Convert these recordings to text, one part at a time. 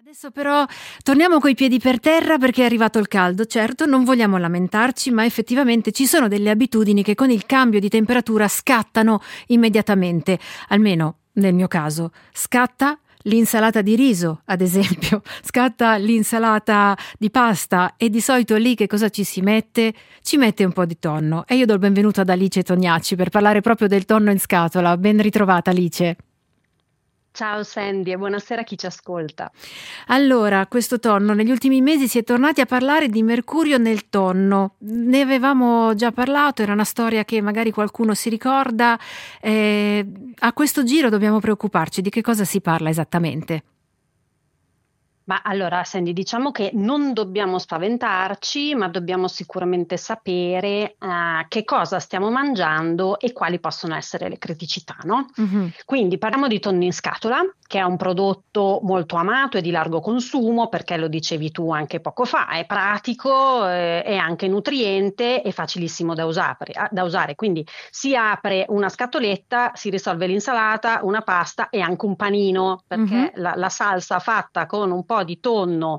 Adesso però torniamo coi piedi per terra perché è arrivato il caldo. Certo, non vogliamo lamentarci, ma effettivamente ci sono delle abitudini che con il cambio di temperatura scattano immediatamente. Almeno nel mio caso, scatta l'insalata di riso, ad esempio, scatta l'insalata di pasta e di solito lì che cosa ci si mette? Ci mette un po' di tonno. E io do il benvenuto ad Alice Tognacci per parlare proprio del tonno in scatola. Ben ritrovata, Alice. Ciao Sandy e buonasera a chi ci ascolta. Allora, questo tonno, negli ultimi mesi si è tornati a parlare di mercurio nel tonno. Ne avevamo già parlato, era una storia che magari qualcuno si ricorda. A questo giro dobbiamo preoccuparci. Di che cosa si parla esattamente? Ma allora, Sandy, diciamo che non dobbiamo spaventarci, ma dobbiamo sicuramente sapere che cosa stiamo mangiando e quali possono essere le criticità, no? Mhm. Quindi parliamo di tonno in scatola, che è un prodotto molto amato e di largo consumo, perché lo dicevi tu anche poco fa, è pratico, è anche nutriente e facilissimo da usare. Quindi si apre una scatoletta, si risolve l'insalata, una pasta e anche un panino, Mhm. perché la salsa fatta con un po' di tonno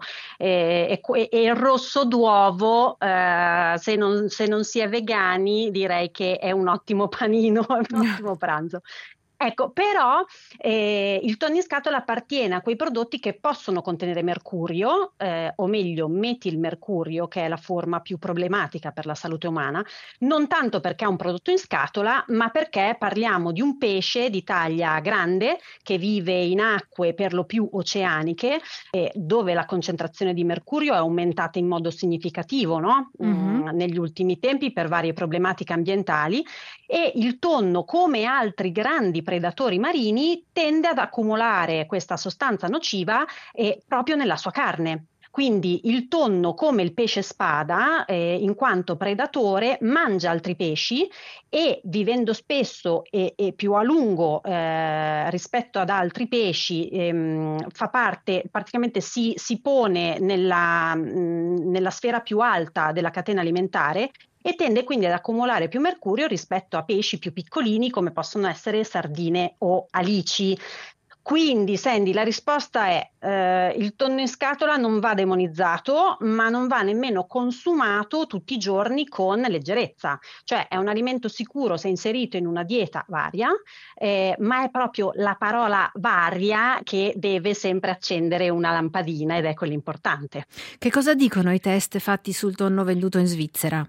e il rosso d'uovo, se non si è vegani, direi che è un ottimo panino, è un ottimo pranzo. Ecco, però il tonno in scatola appartiene a quei prodotti che possono contenere mercurio, o meglio metilmercurio, che è la forma più problematica per la salute umana, non tanto perché è un prodotto in scatola, ma perché parliamo di un pesce di taglia grande che vive in acque per lo più oceaniche, dove la concentrazione di mercurio è aumentata in modo significativo, no? Mhm. Negli ultimi tempi per varie problematiche ambientali e il tonno, come altri grandi predatori marini, tende ad accumulare questa sostanza nociva proprio nella sua carne. Quindi il tonno, come il pesce spada, in quanto predatore, mangia altri pesci e vivendo spesso e più a lungo rispetto ad altri pesci, fa parte, praticamente si pone nella sfera più alta della catena alimentare e tende quindi ad accumulare più mercurio rispetto a pesci più piccolini come possono essere sardine o alici. Quindi, Sandy, la risposta è il tonno in scatola non va demonizzato, ma non va nemmeno consumato tutti i giorni con leggerezza. Cioè è un alimento sicuro se inserito in una dieta varia, ma è proprio la parola varia che deve sempre accendere una lampadina ed è quello importante. Che cosa dicono i test fatti sul tonno venduto in Svizzera?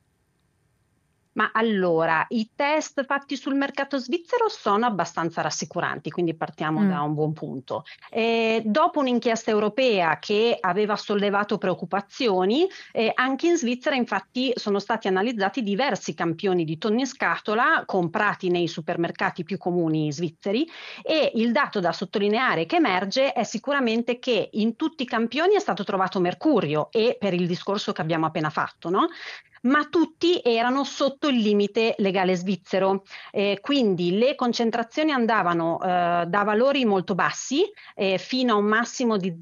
Ma allora, i test fatti sul mercato svizzero sono abbastanza rassicuranti, quindi partiamo da Mm. un buon punto. Dopo un'inchiesta europea che aveva sollevato preoccupazioni, anche in Svizzera infatti sono stati analizzati diversi campioni di tonno in scatola comprati nei supermercati più comuni svizzeri e il dato da sottolineare che emerge è sicuramente che in tutti i campioni è stato trovato mercurio e per il discorso che abbiamo appena fatto, no? Ma tutti erano sotto il limite legale svizzero, quindi le concentrazioni andavano da valori molto bassi fino a un massimo di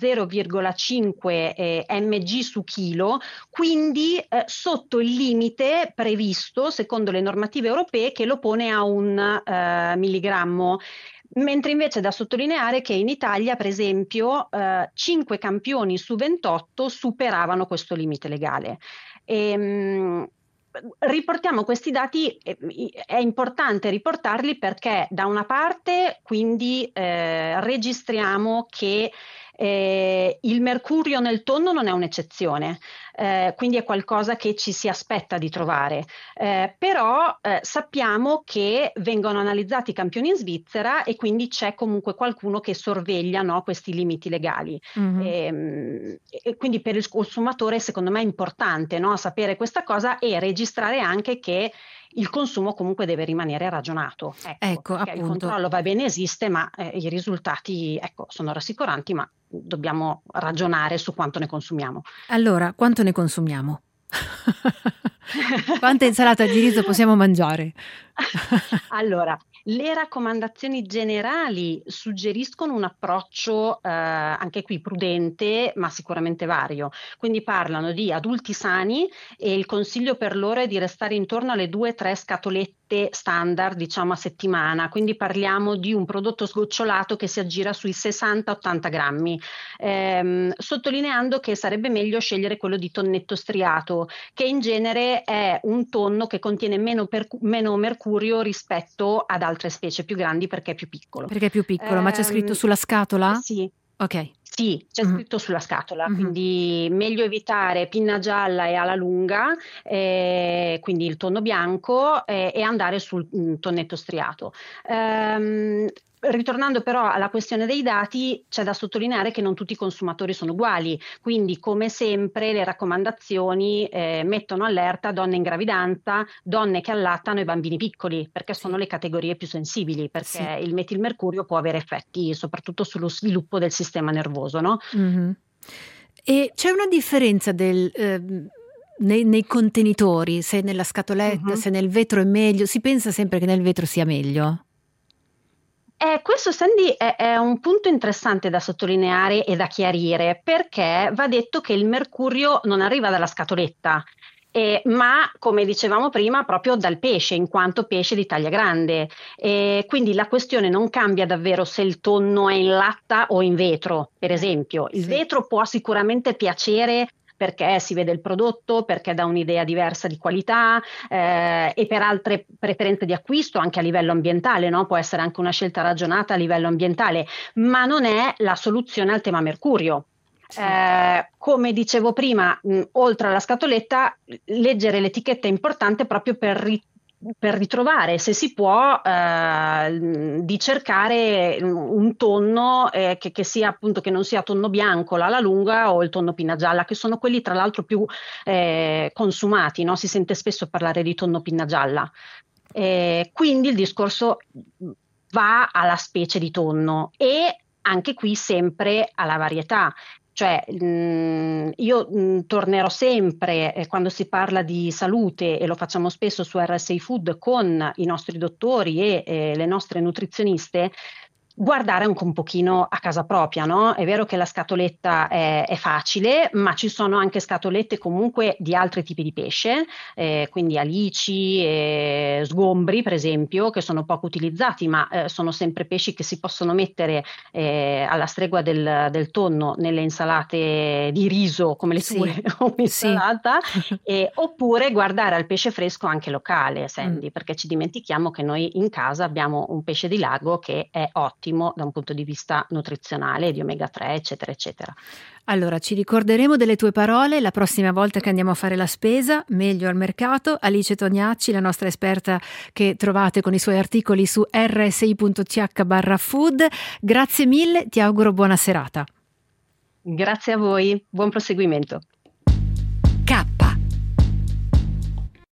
0,5 mg su chilo, quindi sotto il limite previsto secondo le normative europee che lo pone a un milligrammo. Mentre invece è da sottolineare che in Italia, per esempio, 5 campioni su 28 superavano questo limite legale. Ehm, Riportiamo questi dati, è importante riportarli perché da una parte quindi registriamo che il mercurio nel tonno non è un'eccezione, quindi è qualcosa che ci si aspetta di trovare. Però sappiamo che vengono analizzati i campioni in Svizzera e quindi c'è comunque qualcuno che sorveglia, no, questi limiti legali. Mhm. E quindi per il consumatore secondo me è importante, no, sapere questa cosa e registrare anche che il consumo comunque deve rimanere ragionato, ecco, Ecco, perché il appunto. controllo va bene, esiste, ma i risultati, ecco, sono rassicuranti, ma dobbiamo ragionare su quanto ne consumiamo. Allora, quanto ne consumiamo? Quanta insalata di riso possiamo mangiare? Allora, le raccomandazioni generali suggeriscono un approccio anche qui prudente, ma sicuramente vario. Quindi parlano di adulti sani e il consiglio per loro è di restare intorno alle 2-3 scatolette latte standard, diciamo a settimana, quindi parliamo di un prodotto sgocciolato che si aggira sui 60-80 grammi, sottolineando che sarebbe meglio scegliere quello di tonnetto striato, che in genere è un tonno che contiene meno mercurio rispetto ad altre specie più grandi perché è più piccolo. Perché è più piccolo, ma c'è scritto sulla scatola? Sì. Ok. Sì, c'è scritto sulla scatola, quindi meglio evitare pinna gialla e ala lunga, quindi il tonno bianco, e andare sul tonnetto striato. Ritornando però alla questione dei dati, c'è da sottolineare che non tutti i consumatori sono uguali, quindi come sempre le raccomandazioni mettono allerta donne in gravidanza, donne che allattano e bambini piccoli, perché sono le categorie più sensibili, perché il metilmercurio può avere effetti soprattutto sullo sviluppo del sistema nervoso, no? E c'è una differenza nei contenitori, se nella scatoletta, se nel vetro è meglio? Si pensa sempre che nel vetro sia meglio? Questo, Sandy, è un punto interessante da sottolineare e da chiarire, perché va detto che il mercurio non arriva dalla scatoletta, ma come dicevamo prima proprio dal pesce, in quanto pesce di taglia grande. Quindi la questione non cambia davvero se il tonno è in latta o in vetro, per esempio. Il vetro può sicuramente piacere perché si vede il prodotto, perché dà un'idea diversa di qualità, e per altre preferenze di acquisto anche a livello ambientale, no? Può essere anche una scelta ragionata a livello ambientale, ma non è la soluzione al tema mercurio. Come dicevo prima, oltre alla scatoletta, leggere l'etichetta è importante proprio per ritrovare, se si può, di cercare un tonno che sia appunto, che non sia tonno bianco, l'ala lunga o il tonno pinna gialla, che sono quelli tra l'altro più consumati, no? Si sente spesso parlare di tonno pinna gialla. Quindi il discorso va alla specie di tonno e anche qui sempre alla varietà. Cioè, io tornerò sempre, quando si parla di salute, e lo facciamo spesso su RSI Food con i nostri dottori e le nostre nutrizioniste, guardare anche un pochino a casa propria, no? È vero che la scatoletta è facile, ma ci sono anche scatolette comunque di altri tipi di pesce, quindi alici, sgombri per esempio, che sono poco utilizzati, ma sono sempre pesci che si possono mettere alla stregua del tonno nelle insalate di riso come le tue o un'insalata, oppure guardare al pesce fresco anche locale, Sandy, perché ci dimentichiamo che noi in casa abbiamo un pesce di lago che è ottimo da un punto di vista nutrizionale, di omega 3, eccetera, eccetera. Allora, ci ricorderemo delle tue parole la prossima volta che andiamo a fare la spesa, meglio al mercato. Alice Tognacci, la nostra esperta che trovate con i suoi articoli su rsi.ch/food. Grazie mille, ti auguro buona serata. Grazie a voi, buon proseguimento.